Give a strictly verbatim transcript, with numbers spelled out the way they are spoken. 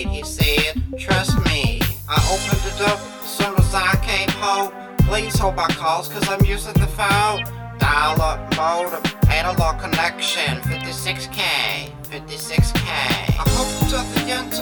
need. He said, trust me. I opened it up as soon as I came home. Please hold my calls cause I'm using the phone. Dial up modem, analog connection, fifty-six K, fifty-six K. I hooked up the internet.